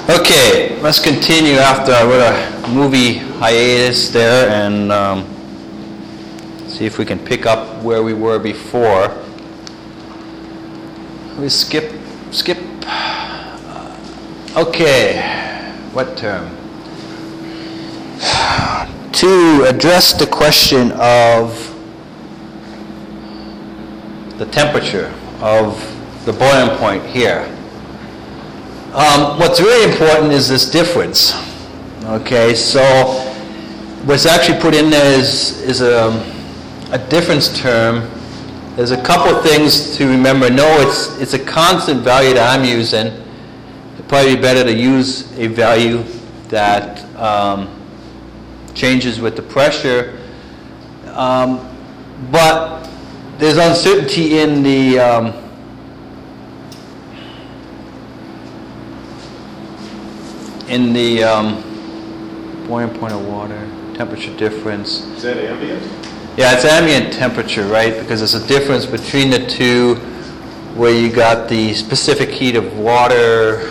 Okay, let's continue after I wrote a movie hiatus there and see if we can pick up where we were before. We skip. Okay, what term? To address the question of the temperature of the boiling point here. What's really important is this difference. Okay, so what's actually put in there is a difference term. There's a couple things to remember. No, it's a constant value that I'm using. It'd probably be better to use a value that changes with the pressure. But there's uncertainty in the boiling point of water, temperature difference. Is that ambient? Yeah, it's ambient temperature, right? Because there's a difference between the two where you got the specific heat of water.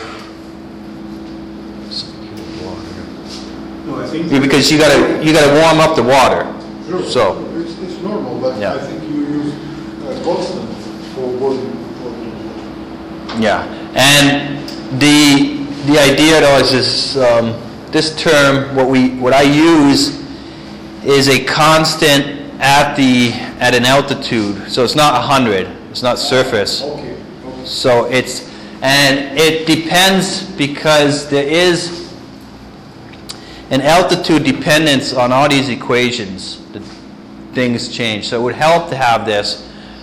No, I think Because you gotta warm up the water. Sure. So It's normal, but Yeah. I think you use constant for boiling. yeah, and the idea though is this term. What I use is a constant at an altitude. So it's not 100. It's not surface. Okay. So it depends because there is an altitude dependence on all these equations. The things change. So it would help to have this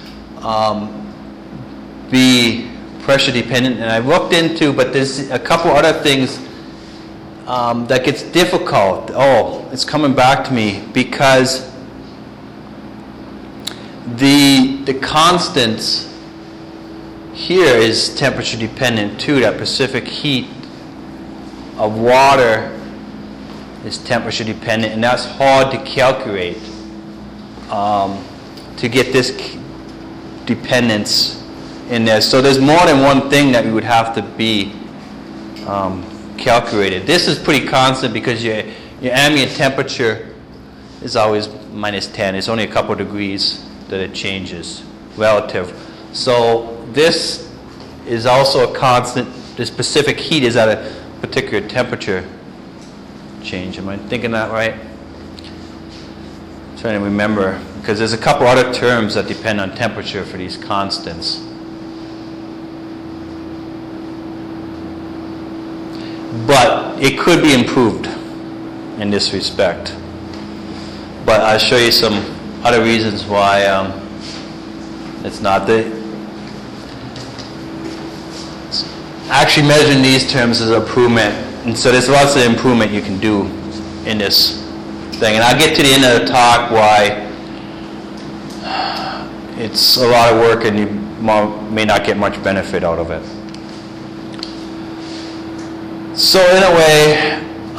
be pressure dependent. And I looked into, but there's a couple other things that gets difficult. Oh, it's coming back to me because the constants here is temperature dependent too. That specific heat of water is temperature dependent, and that's hard to calculate to get this dependence in there. So there's more than one thing that we would have to be calculated. This is pretty constant because your ambient temperature is always minus 10. It's only a couple degrees that it changes relative. So this is also a constant. The specific heat is at a particular temperature change. Am I thinking that right? I'm trying to remember because there's a couple other terms that depend on temperature for these constants. But it could be improved in this respect. But I'll show you some other reasons why it's not. Actually measuring these terms is an improvement. And so there's lots of improvement you can do in this thing. And I'll get to the end of the talk why it's a lot of work and you may not get much benefit out of it. So in a way,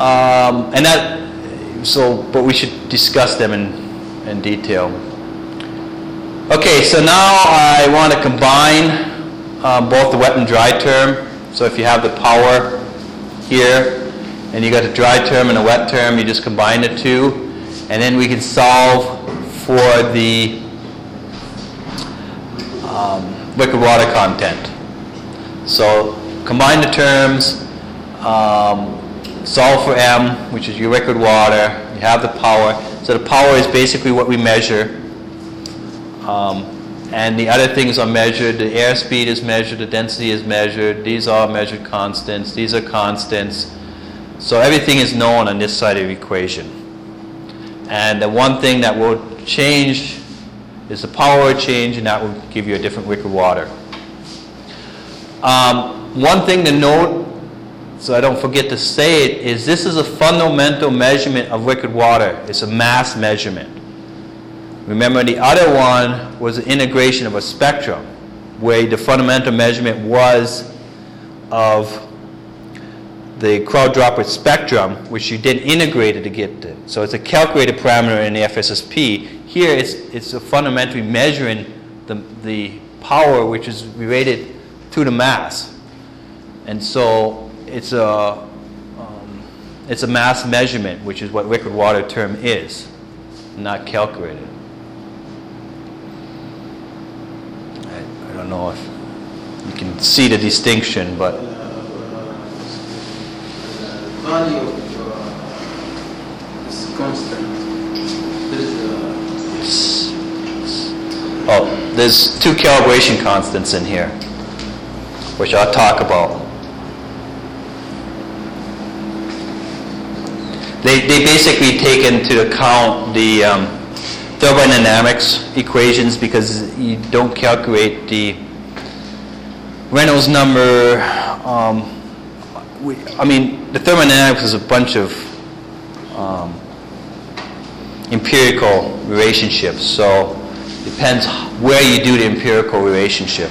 but we should discuss them in detail. Okay, so now I want to combine both the wet and dry term. So if you have the power here, and you got a dry term and a wet term, you just combine the two, and then we can solve for the liquid water content. So combine the terms. Solve for M, which is your liquid water. You have the power. So the power is basically what we measure. And the other things are measured. The airspeed is measured. The density is measured. These are measured constants. These are constants. So everything is known on this side of the equation. And the one thing that will change is the power will change, and that will give you a different liquid water. One thing to note, so I don't forget to say it, is this is a fundamental measurement of liquid water. It's a mass measurement. Remember, the other one was an integration of a spectrum, where the fundamental measurement was of the crowd droplet spectrum, which you then integrated to get to. So it's a calculated parameter in the FSSP. Here it's a fundamentally measuring the power which is related to the mass. And so it's a mass measurement, which is what liquid water term is, not calculated. I don't know if you can see the distinction, but value of is constant. there's two calibration constants in here, which I'll talk about. They basically take into account the thermodynamics equations, because you don't calculate the Reynolds number. The thermodynamics is a bunch of empirical relationships, so it depends where you do the empirical relationship.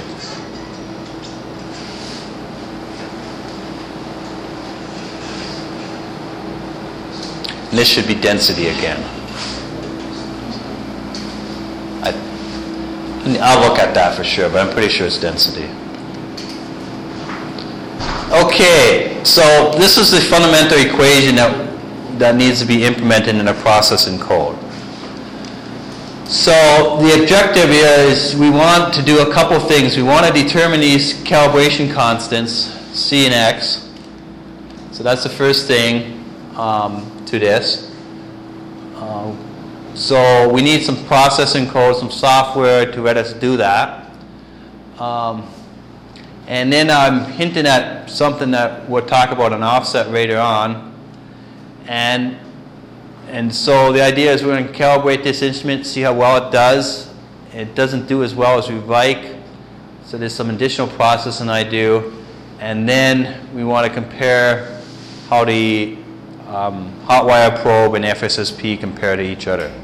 And this should be density again. I'll look at that for sure, but I'm pretty sure it's density. Okay, so this is the fundamental equation that needs to be implemented in a process in code. So the objective here is we want to do a couple things. We want to determine these calibration constants, C and X. So that's the first thing to this. So we need some processing code, some software to let us do that. And then I'm hinting at something that we'll talk about an offset later on. And so the idea is we're going to calibrate this instrument, see how well it does. It doesn't do as well as we'd like, so there's some additional processing I do. And then we want to compare how the hot wire probe and FSSP compare to each other.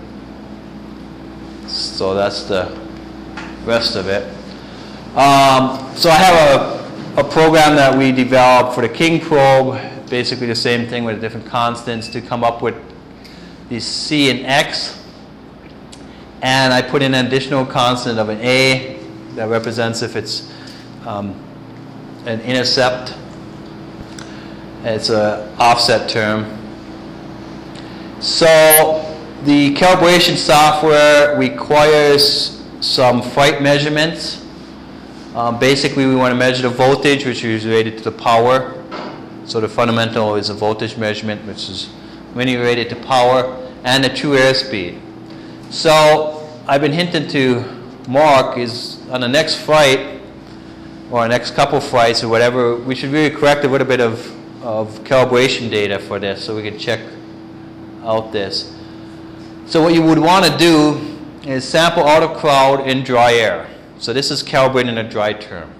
So that's the rest of it. So I have a program that we developed for the King probe, basically the same thing with different constants to come up with these C and X. And I put in an additional constant of an A that represents if it's an intercept. It's an offset term. So the calibration software requires some Fright measurements. Basically, we want to measure the voltage, which is related to the power. So the fundamental is a voltage measurement, which is linearly related to power, and the true airspeed. So I've been hinting to Mark is on the next flight, or next couple flights or whatever, we should really collect a little bit of calibration data for this so we can check out this. So what you would want to do is sample out of crowd in dry air. So this is calibrating a dry term.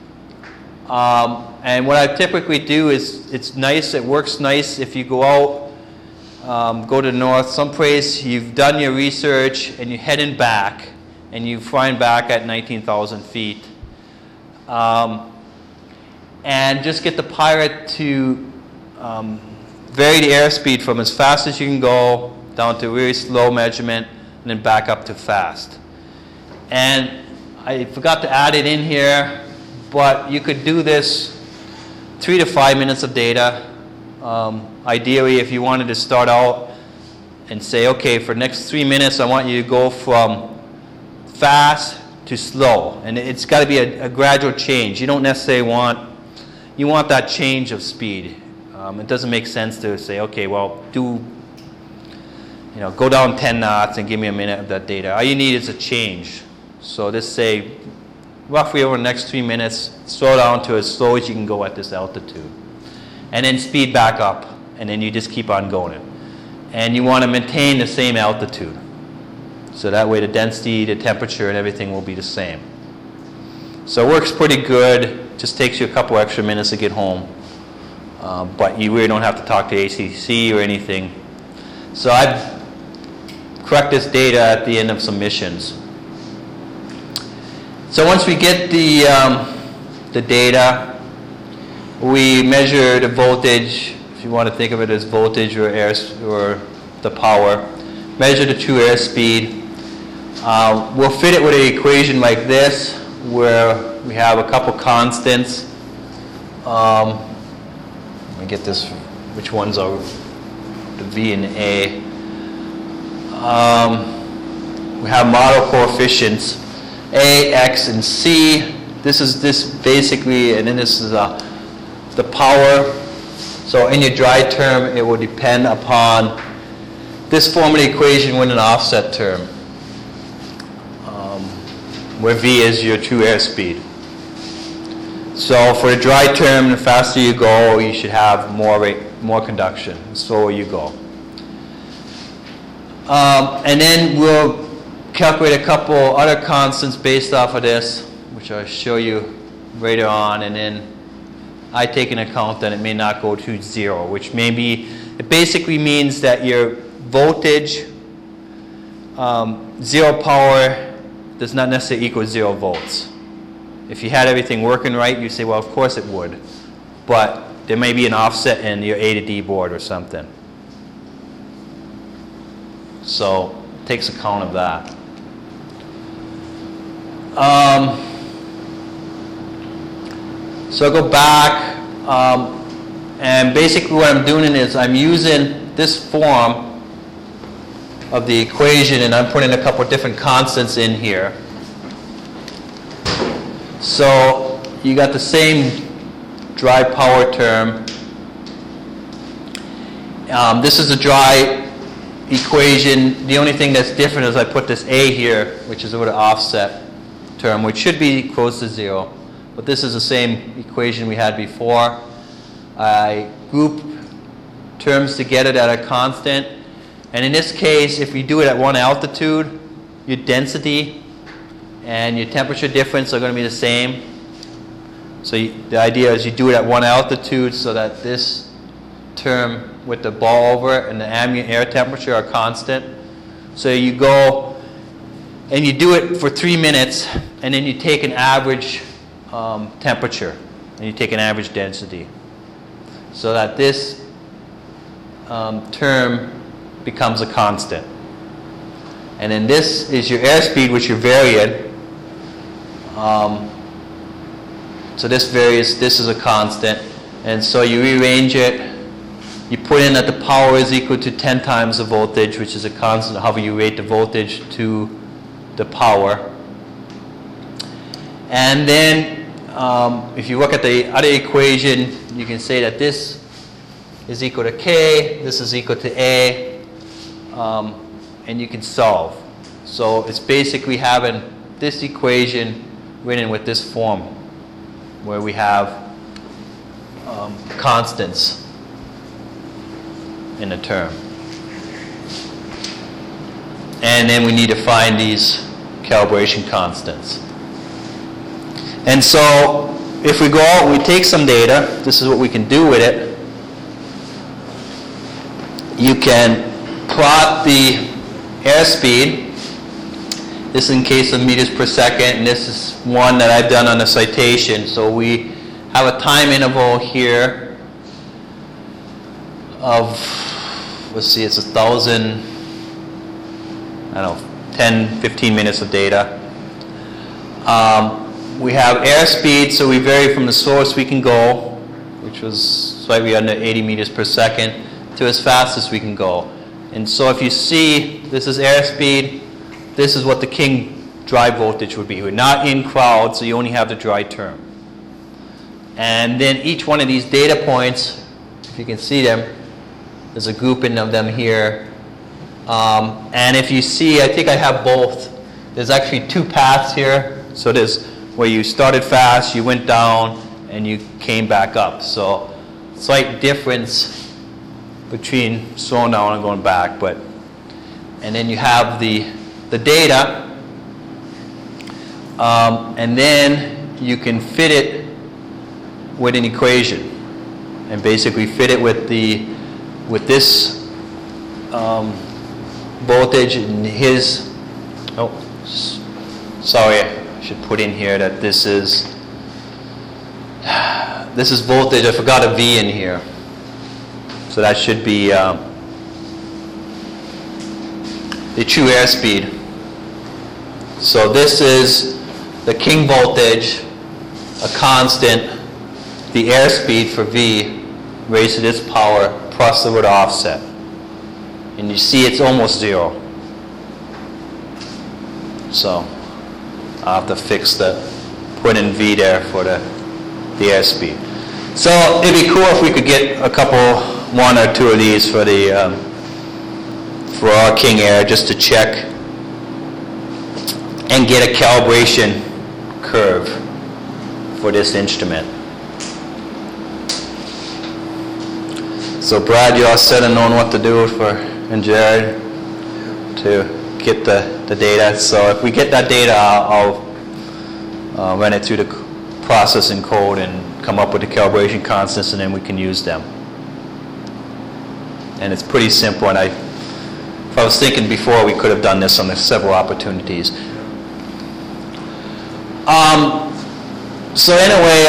And what I typically do is, it's nice, it works nice if you go out, go to the north, someplace you've done your research and you're heading back and you're flying back at 19,000 feet. And just get the pilot to vary the airspeed from as fast as you can go down to a really slow measurement and then back up to fast. And I forgot to add it in here, but you could do this 3 to 5 minutes of data. Ideally, if you wanted to start out and say, okay, for the next 3 minutes, I want you to go from fast to slow. And it's got to be a gradual change. You don't necessarily you want that change of speed. It doesn't make sense to say, okay, well, go down 10 knots and give me a minute of that data. All you need is a change. So just say, roughly over the next 3 minutes, slow down to as slow as you can go at this altitude. And then speed back up, and then you just keep on going. And you want to maintain the same altitude. So that way the density, the temperature, and everything will be the same. So it works pretty good. Just takes you a couple extra minutes to get home. But you really don't have to talk to ACC or anything. So I collect this data at the end of some missions. So once we get the data, we measure the voltage, if you want to think of it as voltage or air or the power. Measure the true airspeed. We'll fit it with an equation like this, where we have a couple constants. Let me get this, which ones are the V and A. We have model coefficients, A, X, and C. This is basically, and then this is the power. So in your dry term, it will depend upon this form of the equation with an offset term, where V is your true airspeed. So for the dry term, the faster you go, you should have more conduction. The slower you go. And then we'll calculate a couple other constants based off of this, which I'll show you later on. And then I take into account that it may not go to 0, which may be, it basically means that your voltage, 0 power does not necessarily equal 0 volts. If you had everything working right, you say, well, of course it would. But there may be an offset in your A to D board or something. So it takes account of that. So I'll go back, and basically what I'm doing is I'm using this form of the equation, and I'm putting a couple of different constants in here. So you got the same dry power term. This is a dry equation. The only thing that's different is I put this A here, which is with an offset term, which should be close to 0. But this is the same equation we had before. I group terms together that are constant. And in this case, if you do it at one altitude, your density and your temperature difference are going to be the same. So the idea is you do it at one altitude so that this term with the ball over it and the ambient air temperature are constant. So you go and you do it for 3 minutes, and then you take an average temperature and you take an average density, so that this term becomes a constant. And then this is your airspeed, which you're varying. So this varies, this is a constant. And so you rearrange it. You put in that the power is equal to 10 times the voltage, which is a constant, however you rate the voltage to the power. And then if you look at the other equation, you can say that this is equal to K, this is equal to A, and you can solve. So it's basically having this equation written with this form, where we have constants in the term. And then we need to find these calibration constants. And so if we go out and we take some data, this is what we can do with it. You can plot the airspeed. This is in case of meters per second, and this is one that I've done on the citation. So we have a time interval here of, let's see, it's 1,000, I don't know, 10, 15 minutes of data. We have airspeed, so we vary from the slowest we can go, which was slightly under 80 meters per second, to as fast as we can go. And so if you see, this is airspeed, this is what the king dry voltage would be. We're not in crowd, so you only have the dry term. And then each one of these data points, if you can see them, there's a grouping of them here. And if you see, I think I have both. There's actually two paths here. So there's where you started fast, you went down, and you came back up. So slight difference between slowing down and going back. And then you have the data, and then you can fit it with an equation, and basically fit it with this voltage and his. Oh, sorry, I should put in here that this is voltage. I forgot a V in here, so that should be the true airspeed. So this is the king voltage, a constant, the airspeed for V, raised to this power plus the root offset. And you see it's almost 0. So I'll have to put in V there for the airspeed. So it'd be cool if we could get one or two of these for our King Air, just to check and get a calibration curve for this instrument. So Brad, you all set and knowing what to do and Jared to get the data. So if we get that data, I'll run it through the processing code and come up with the calibration constants, and then we can use them. And it's pretty simple, and if I was thinking before, we could have done this on several opportunities. So anyway,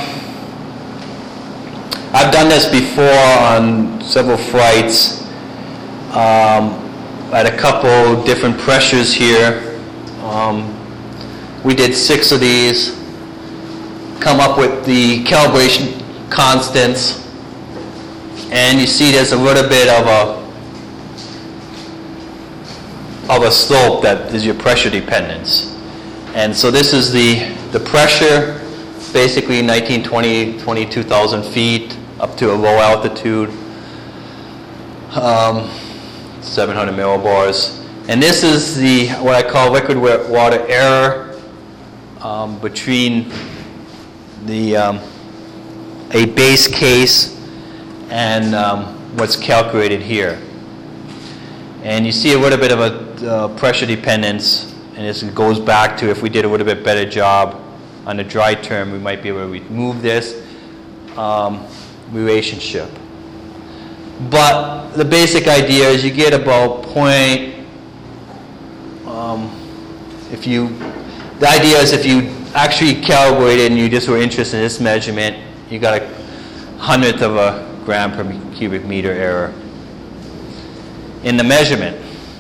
I've done this before on several flights at a couple different pressures here. We did 6 of these, come up with the calibration constants, and you see there's a little bit of a slope that is your pressure dependence. And so this is the pressure, basically 22,000 feet up to a low altitude, 700 millibars. And this is what I call liquid water error between a base case and what's calculated here. And you see a little bit of a pressure dependence, and this goes back to if we did a little bit better job on the dry term, we might be able to remove this relationship. But the basic idea is you get about the idea is if you actually calibrated and you just were interested in this measurement, you got a 100th of a gram per cubic meter error in the measurement.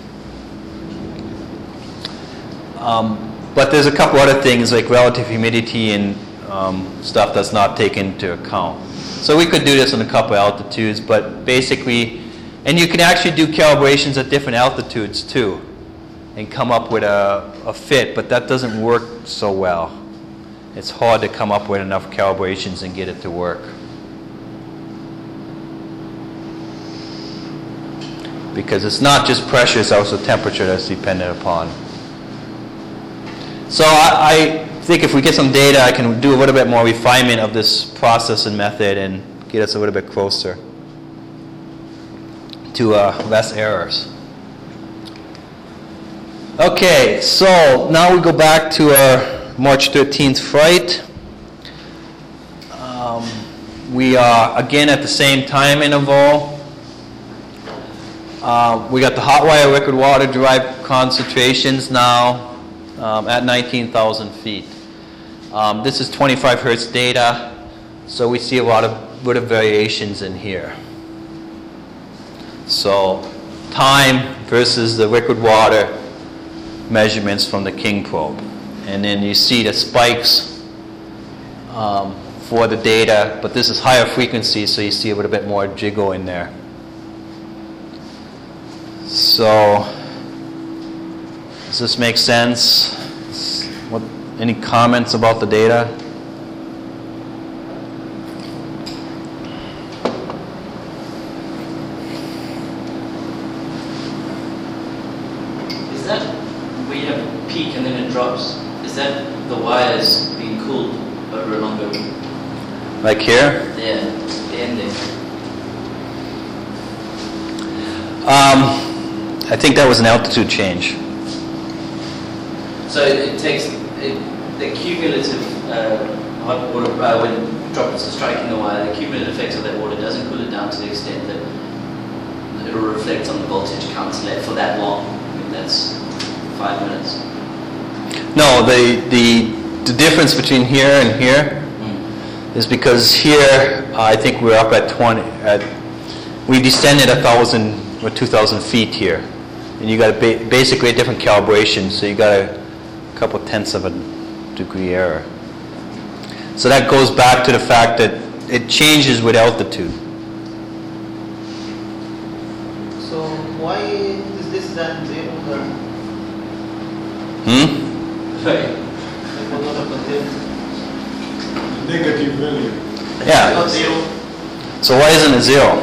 But there's a couple other things like relative humidity and stuff that's not taken into account. So we could do this on a couple altitudes, but basically, and you can actually do calibrations at different altitudes too and come up with a fit, but that doesn't work so well. It's hard to come up with enough calibrations and get it to work. Because it's not just pressure, it's also temperature that's dependent upon. So I think if we get some data, I can do a little bit more refinement of this process and method and get us a little bit closer to less errors. Okay, so now we go back to our March 13th flight. We are again at the same time interval. We got the hot wire liquid water derived concentrations now at 19,000 feet. This is 25 hertz data, so we see a lot of variations in here. So time versus the liquid water measurements from the King probe. And then you see the spikes for the data, but this is higher frequency, so you see a little bit more jiggle in there. So, does this make sense? Any comments about the data? Is that where you have a peak and then it drops? Is that the wires being cooled over a longer? Like here? Yeah, the ending. I think that was an altitude change. So it takes the cumulative hot water when droplets are striking the wire. The cumulative effect of that water doesn't cool it down to the extent that it will reflect on the voltage counter for that long. I mean, that's 5 minutes. No, the difference between here and here is because here I think we're up at 20. We descended 1,000 or 2,000 feet here, and you got basically a different calibration. So you got a couple tenths of a degree error. So that goes back to the fact that it changes with altitude. contain zero current. Right. It will not contain Negative value. Yeah. not zero. So why isn't it 0?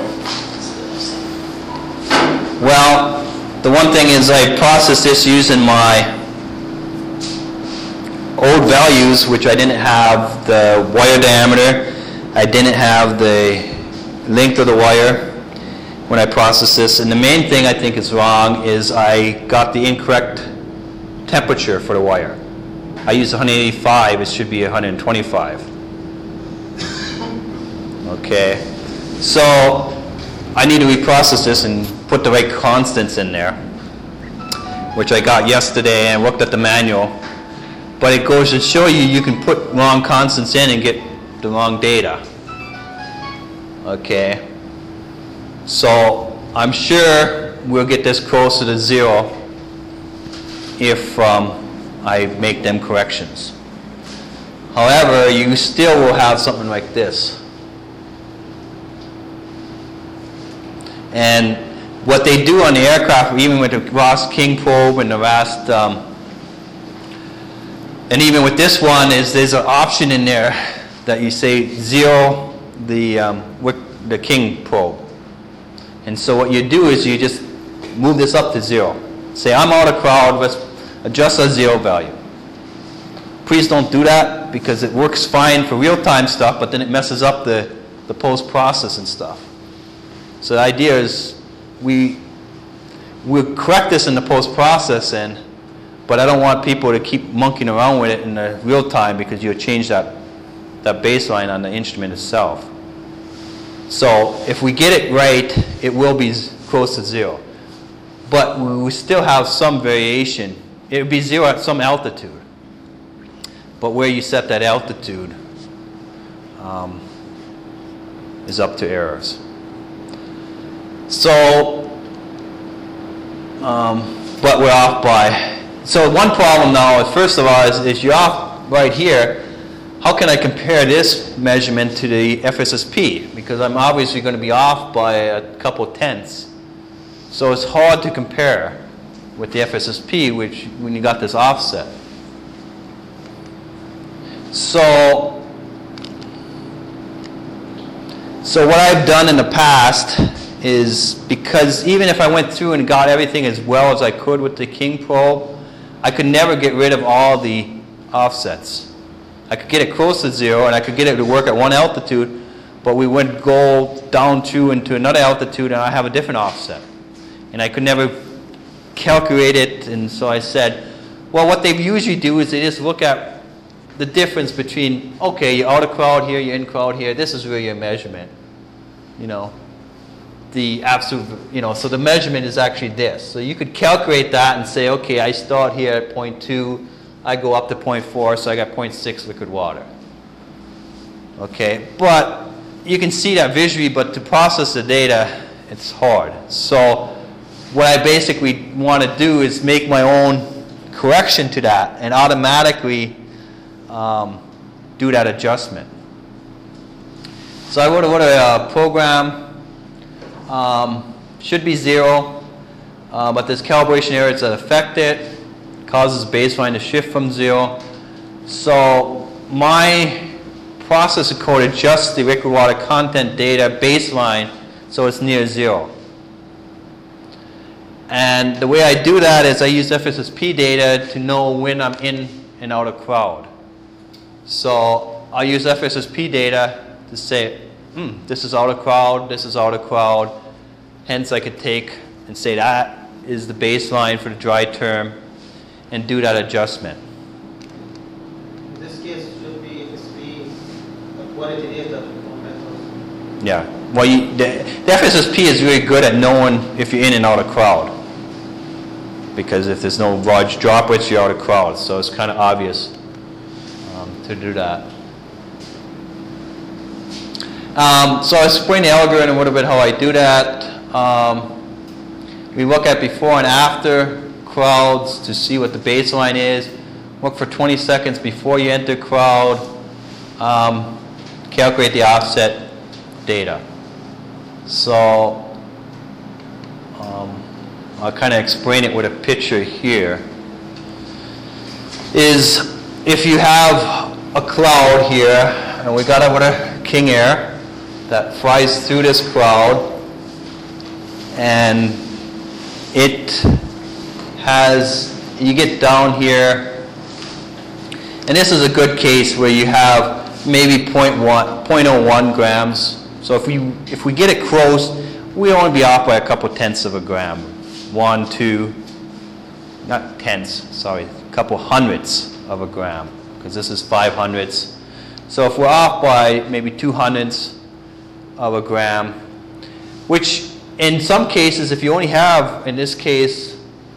Well, the one thing is I processed this using my old values, which I didn't have the wire diameter, I didn't have the length of the wire when I processed this. And the main thing I think is wrong is I got the incorrect temperature for the wire. I used 185, it should be 125. Okay, so I need to reprocess this and put the right constants in there, which I got yesterday and looked at the manual. But it goes to show you you can put wrong constants in and get the wrong data. Okay, so I'm sure we'll get this closer to 0 if I make them corrections. However, you still will have something like this. And what they do on the aircraft, even with the Ross King probe and the last, and even with this one, is there's an option in there that you say 0 the King probe. And so what you do is you just move this up to 0. Say I'm out of crowd, let's adjust a 0 value. Please don't do that because it works fine for real-time stuff, but then it messes up the post-processing stuff. So the idea is we'll correct this in the post-processing, but I don't want people to keep monkeying around with it in the real time because you'll change that baseline on the instrument itself. So if we get it right, it will be close to 0. But we still have some variation. It would be 0 at some altitude. But where you set that altitude is up to errors. So, but we're off by. So one problem now, is, first of all, is you're off right here. How can I compare this measurement to the FSSP? Because I'm obviously going to be off by a couple tenths. So it's hard to compare with the FSSP, which when you got this offset. So what I've done in the past is, because even if I went through and got everything as well as I could with the King probe, I could never get rid of all the offsets. I could get it close to 0 and I could get it to work at one altitude, but we would go down to into another altitude and I have a different offset. And I could never calculate it, and so I said, well, what they usually do is they just look at the difference between, okay, you're out of crowd here, you're in crowd here, this is really your measurement. You know, the absolute, you know, so the measurement is actually this. So you could calculate that and say, okay, I start here at 0.2, I go up to 0.4, so I got 0.6 liquid water. Okay, but you can see that visually, but to process the data, it's hard. So what I basically want to do is make my own correction to that and automatically do that adjustment. So I wrote a program, should be 0, but there's calibration errors that affect it, causes baseline to shift from 0. So my processor code adjusts the liquid water content data baseline so it's near 0. And the way I do that is I use FSSP data to know when I'm in and out of crowd. So I use FSSP data to say, this is out of crowd, this is out of crowd. Hence I could take and say that is the baseline for the dry term and do that adjustment. In this case, it should be FSP quality data from methods. Yeah. Well, the FSSP is really good at knowing if you're in and out of crowd. Because if there's no large droplets, you're out of crowd. So it's kind of obvious to do that. So I explained the algorithm a little bit how I do that. We look at before and after crowds to see what the baseline is. Look for 20 seconds before you enter crowd. Calculate the offset data. So I'll kind of explain it with a picture here, is if you have a cloud here, and we got a what a king air that flies through this cloud, and it has, you get down here, and this is a good case where you have maybe 0.01 grams. So if we get it close, we only be off by a couple tenths of a gram. 1, 2, not tenths, sorry, a couple hundredths of a gram, because this is 500ths. So if we're off by maybe 200ths of a gram, which in some cases, if you only have, in this case,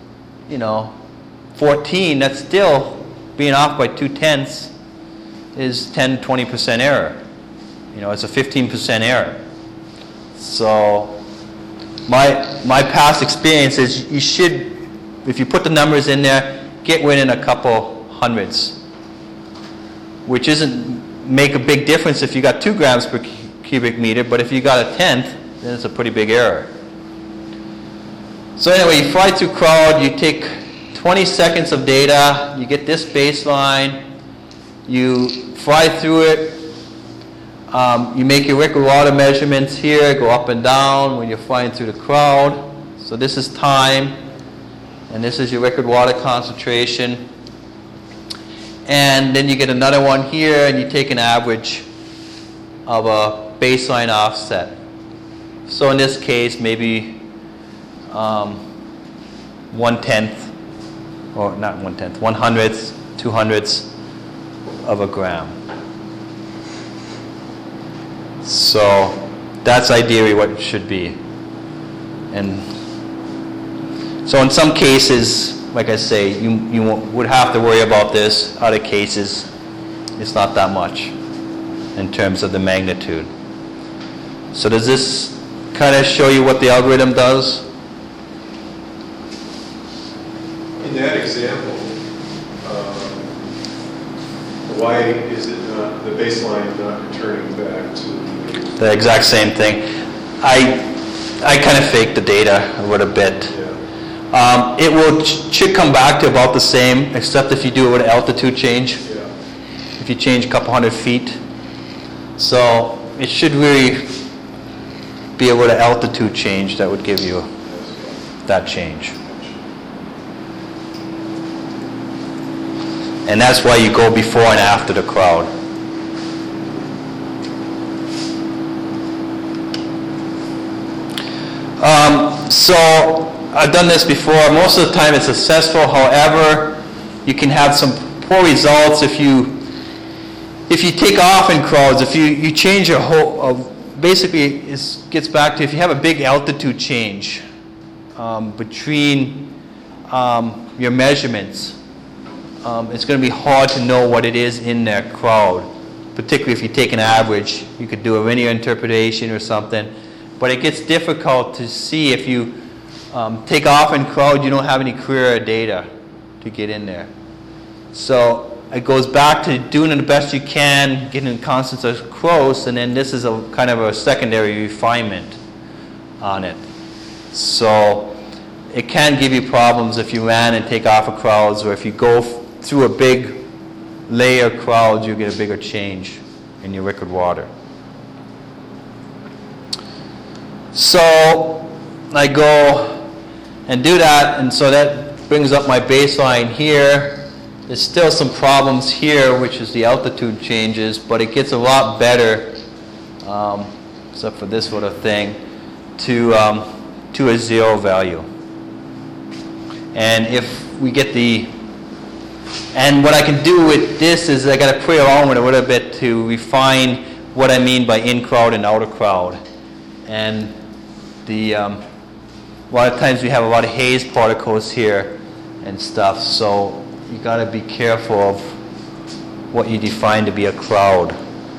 14, that's still being off by 2/10 is 10-20% error. It's a 15% error. So my past experience is you should, if you put the numbers in there, get within a couple hundredths, which isn't make a big difference if you got 2 grams per cubic meter, but if you got a tenth, then it's a pretty big error. So anyway, you fly through crowd, you take 20 seconds of data, you get this baseline, you fly through it, you make your liquid water measurements here, go up and down when you're flying through the crowd. So this is time, and this is your liquid water concentration. And then you get another one here, and you take an average of a baseline offset. So in this case, maybe 1/10, or not 1/10, 100ths, 200ths of a gram. So that's ideally what it should be. And so in some cases, like I say, you would have to worry about this. Other cases, it's not that much in terms of the magnitude. So does this kind of show you what the algorithm does? In that example, why is it not, the baseline not returning back to The exact same thing. I kind of faked the data a little bit. yeah. It should come back to about the same, except if you do it with an altitude change. Yeah. If you change a couple hundred feet. So it should really be able to altitude change that would give you that change. And that's why you go before and after the crowd. So I've done this before. Most of the time it's successful. However, you can have some poor results if you take off in crowds. If you change your whole, basically it gets back to if you have a big altitude change between your measurements, it's going to be hard to know what it is in that crowd. Particularly if you take an average, you could do a linear interpretation or something. But it gets difficult to see if you take off in crowd, you don't have any clear data to get in there. So it goes back to doing the best you can, getting the constants as close, and then this is a kind of a secondary refinement on it. So it can give you problems if you land and take off of crowds, or if you go through a big layer of crowds, you get a bigger change in your liquid water. So I go and do that, and so that brings up my baseline here. There's still some problems here, which is the altitude changes, but it gets a lot better, except for this sort of thing, to a 0 value. And if we get and what I can do with this is I got to play around with it a little bit to refine what I mean by in crowd and out of crowd. And a lot of times we have a lot of haze particles here and stuff, so you got to be careful of what you define to be a crowd.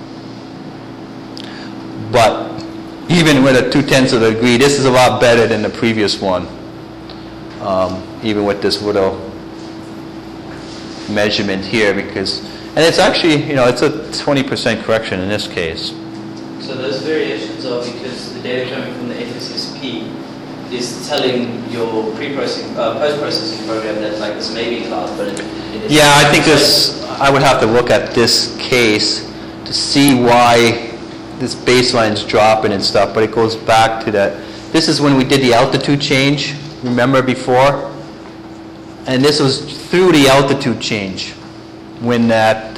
But even with a 2/10 of a degree, this is a lot better than the previous one. Even with this little measurement here, and it's actually, it's a 20% correction in this case. So those variations are because the data coming from the FSSP is telling your post-processing program that like this may be cloud, but it is. Yeah, I think I would have to look at this case to see why this baseline's dropping and stuff, but it goes back to that. This is when we did the altitude change, remember before? And this was through the altitude change when that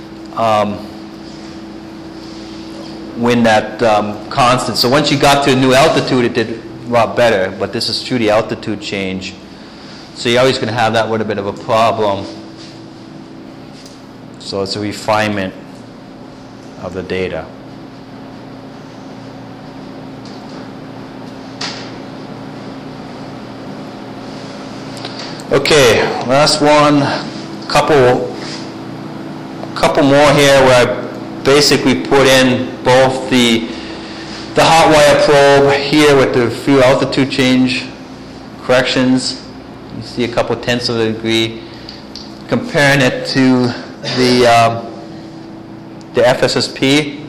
constant. So once you got to a new altitude, it did a lot better, but this is through the altitude change. So you're always going to have that with a bit of a problem. So it's a refinement of the data. Okay, last one. Couple more here where I basically put in both the hot wire probe here with the few altitude change corrections. You see a couple tenths of a degree. Comparing it to the FSSP.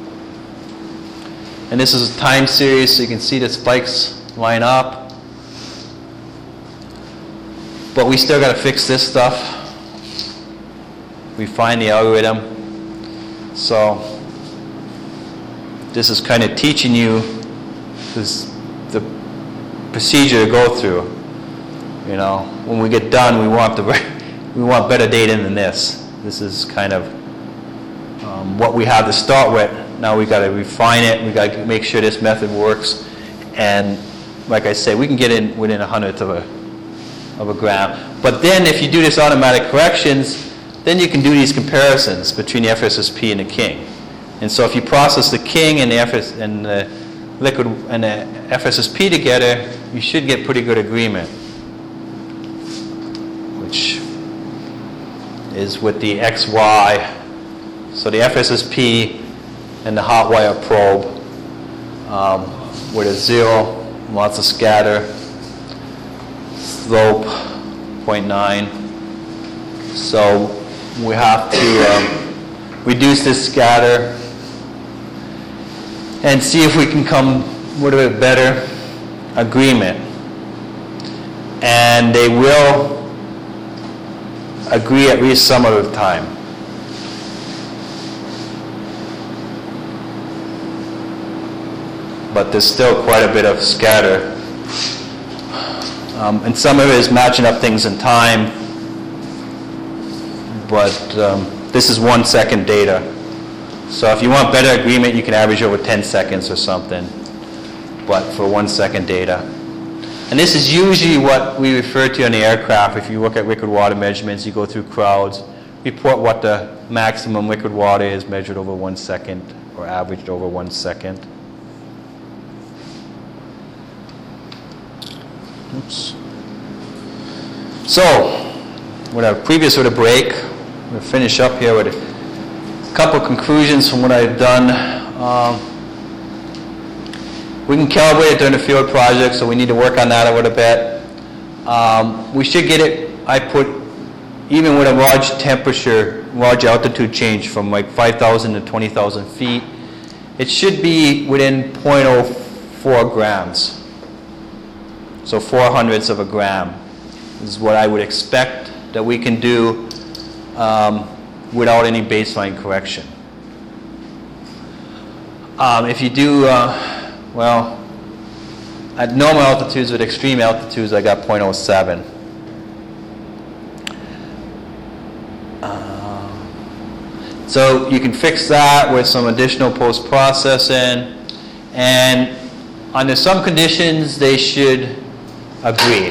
And this is a time series, so you can see the spikes line up. But we still got to fix this stuff. Refine the algorithm. So this is kind of teaching you the procedure to go through. You know, when we get done, we want better data than this. This is kind of what we have to start with. Now we got to refine it. We got to make sure this method works. And like I say, we can get in within 100th of a gram. But then if you do this automatic corrections, then you can do these comparisons between the FSSP and the King. And so if you process the King and the liquid and the FSSP together, you should get pretty good agreement, which is with the XY. So the FSSP and the hot wire probe with a 0, lots of scatter, slope 0.9. So we have to reduce this scatter and see if we can come with a better agreement. And they will agree at least some of the time. But there's still quite a bit of scatter. And some of it is matching up things in time. But this is 1 second data. So if you want better agreement, you can average over 10 seconds or something. But for 1 second data. And this is usually what we refer to on the aircraft. If you look at liquid water measurements, you go through crowds, report what the maximum liquid water is measured over 1 second or averaged over 1 second. Oops. So, with a break, we'll finish up here with a couple conclusions from what I've done. We can calibrate it during the field project, so we need to work on that a little bit. We should get it, I put, even with a large temperature, large altitude change from like 5,000 to 20,000 feet, it should be within 0.04 grams. So 0.04 of a gram is what I would expect that we can do without any baseline correction. If you do, well, at normal altitudes, with extreme altitudes, I got 0.07. So you can fix that with some additional post-processing, and under some conditions, they should agree.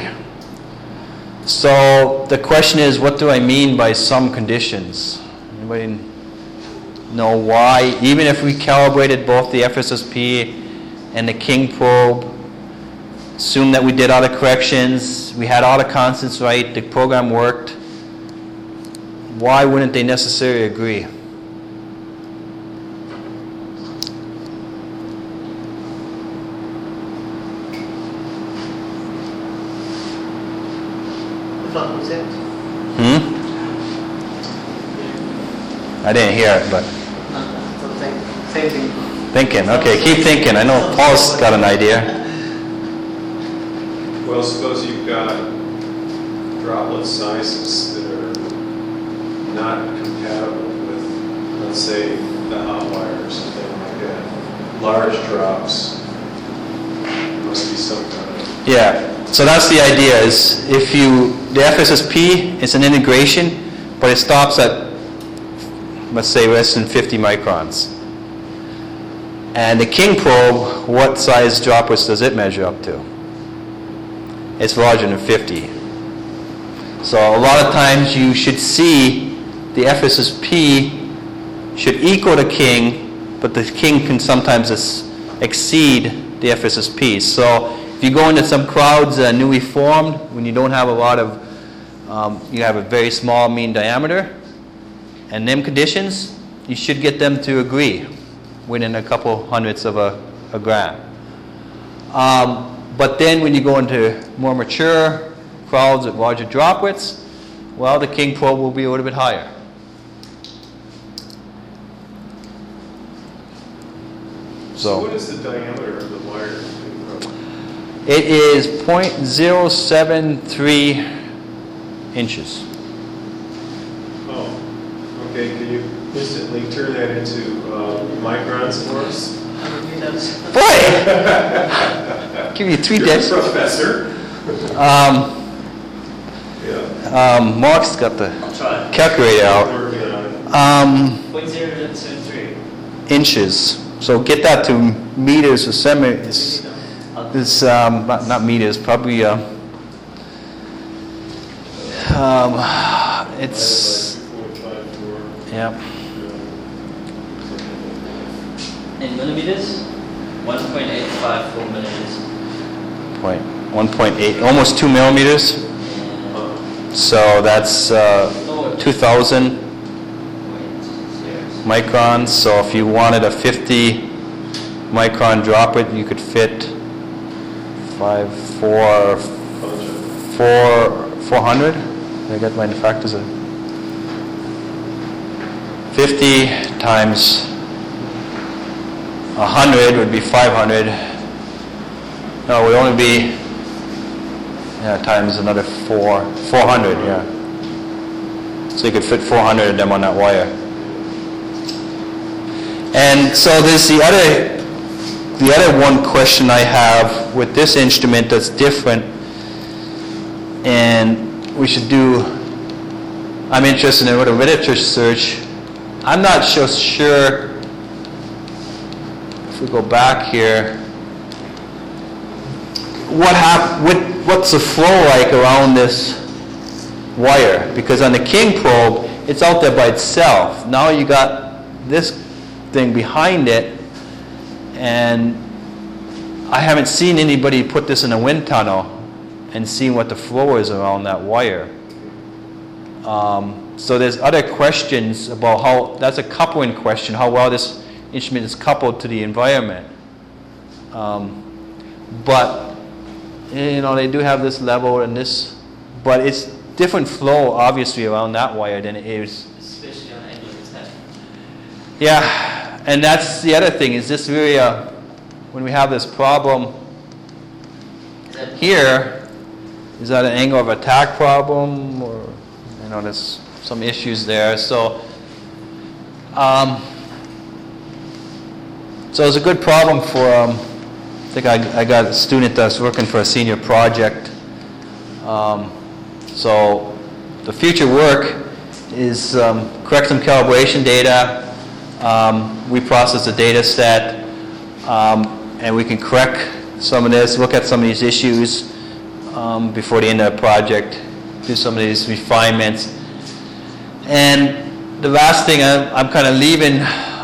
So the question is, what do I mean by some conditions? Anybody know why? Even if we calibrated both the FSSP and the King probe, assume that we did all the corrections, we had all the constants right, the program worked, why wouldn't they necessarily agree? I didn't hear it, but... Same thing. Thinking, okay, keep thinking. I know Paul's got an idea. Well, suppose you've got droplet sizes that are not compatible with, let's say, the hot wire or something like that. Large drops, must be some kind of... Yeah, so that's the idea is if you, the FSSP is an integration, but it stops at, let's say, less than 50 microns. And the King probe, what size droplets does it measure up to? It's larger than 50. So a lot of times you should see the FSSP should equal the King, but the King can sometimes exceed the FSSP. So if you go into some crowds that are newly formed, when you don't have a lot of, you have a very small mean diameter, and them conditions, you should get them to agree within a couple hundredths of a gram. But then when you go into more mature crowds with larger droplets, well, the King probe will be a little bit higher. So what is the diameter of the wire? It is 0.073 inches. Oh, okay. Can you instantly turn that into microns for us? Boy! Give you 3 You're days. a professor. Mark's got the I'll try. calculator out. Working on it. 0.073. Inches. So get that to meters or centimeters. It's not meters, probably. It's yeah. In millimeters, 1.854 millimeters. 1.8, almost 2 millimeters. So that's 2,000 microns. So if you wanted a 50 micron droplet, you could fit 400. I got my factors in. 50 times 100 would be 500. No, it would only be times another 400. Yeah. So you could fit 400 of them on that wire. And so there's the other one question I have with this instrument that's different, and we should do. I'm interested in what a literature search. I'm not so sure. If we go back here, what's the flow like around this wire? Because on the King probe, it's out there by itself. Now you got this thing behind it, and I haven't seen anybody put this in a wind tunnel and seen what the flow is around that wire. So there's other questions about how, that's a coupling question, how well this instrument is coupled to the environment. But, they do have this level and this, but it's different flow obviously around that wire than it is. Especially on angle of attack. Yeah, and that's the other thing, is this really when we have this problem here, is that an angle of attack problem, or, there's some issues there. So, so it's a good problem for, I think I got a student that's working for a senior project. So the future work is correct some calibration data. We process the data set, and we can correct some of this, look at some of these issues before the end of the project, do some of these refinements. And the last thing I'm kind of leaving,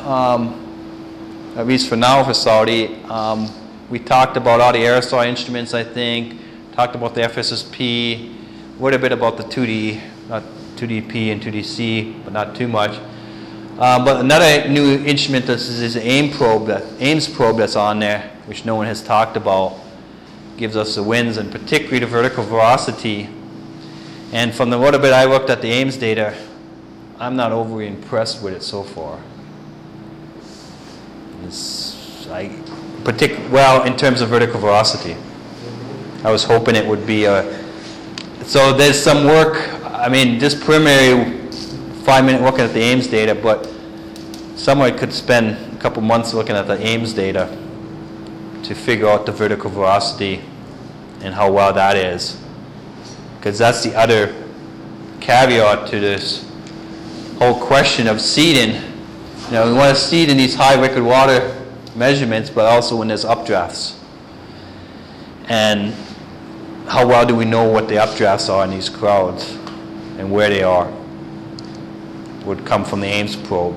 at least for now for Saudi, we talked about all the aerosol instruments, I think, talked about the FSSP, a little bit about the 2D, not 2DP and 2DC, but not too much. But another new instrument is the Ames probe that's on there, which no one has talked about, gives us the winds and particularly the vertical velocity. And from the little bit I looked at the Ames data, I'm not overly impressed with it so far. Well, in terms of vertical velocity. I was hoping it would be so there's some work, I mean, just preliminary 5-minute looking at the Ames data, but someone could spend a couple months looking at the Ames data to figure out the vertical velocity and how well that is. Because that's the other caveat to this whole question of seeding. You know, we want to seed in these high liquid water measurements, but also when there's updrafts. And how well do we know what the updrafts are in these clouds and where they are? Would come from the Ames probe.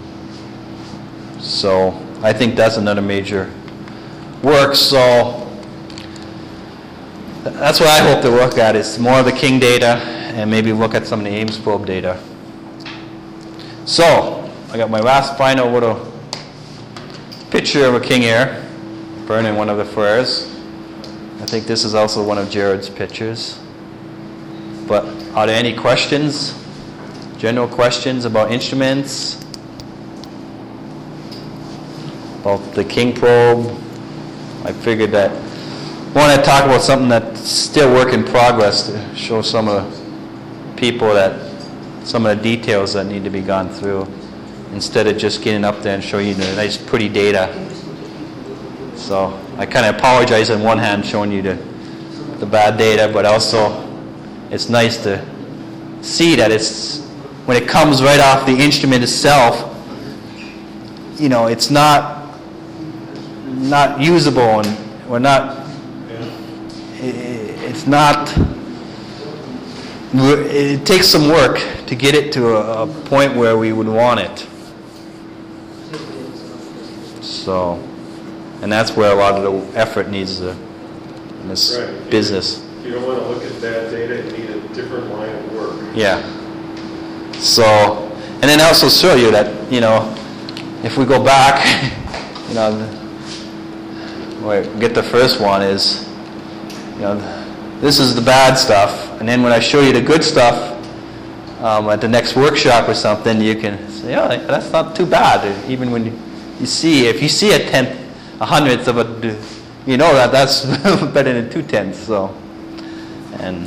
So I think that's another major work. So that's what I hope to look at, is more of the King data and maybe look at some of the Ames probe data. So I got my last final little picture of a king air burning one of the flares. I think this is also one of Jared's pictures. But are there any questions? General questions about instruments? About the King probe? I figured that I want to talk about something that's still work in progress to show some of the people that some of the details that need to be gone through, instead of just getting up there and showing you the nice pretty data. So I kind of apologize on one hand showing you the bad data, but also it's nice to see that it's, when it comes right off the instrument itself, you know, it's not usable, and we're not, it's not, it takes some work to get it to a point where we would want it. So, and that's where a lot of the effort needs to, in this Right. business. If you don't want to look at that data, you need a different line of work. Yeah. So, and then also show you that, you know, if we go back, you know, get the first one is, you know, this is the bad stuff, and then when I show you the good stuff at the next workshop or something, you can say, oh, that's not too bad. Even when you see, if you see a hundredth of a, you know that's better than 2/10. So, and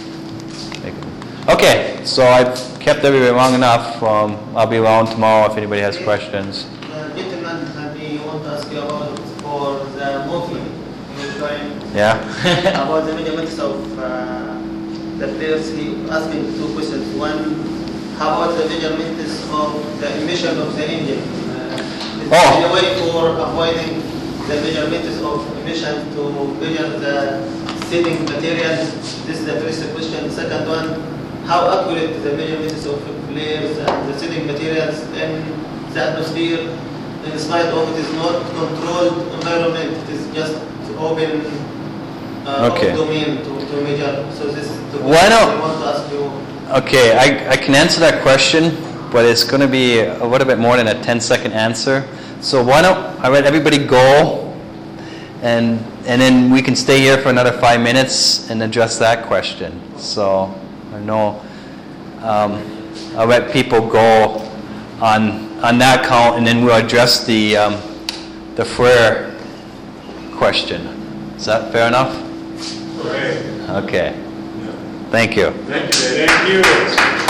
okay, so I've kept everybody long enough. I'll be around tomorrow if anybody has questions. Gentlemen, I want to ask you about for the movie you're showing Yeah. about the measurements of the players. He asking two questions. One, how about the measurements of the emission of the engine? Is there any way for avoiding the measurements of emission to measure the seeding materials? This is the first question. Second one, how accurate the measurements of flares and the seeding materials in the atmosphere, in spite of it is not controlled environment, it is just open Okay. domain to measure. So this is the Why question not- I want to ask you. Okay, I can answer that question, but it's going to be a little bit more than a 10-second answer. So why don't I let everybody go, and then we can stay here for another 5 minutes and address that question. So I know I'll let people go on that count, and then we'll address the flare question. Is that fair enough? Right. Okay. Thank you. Thank you. Thank you.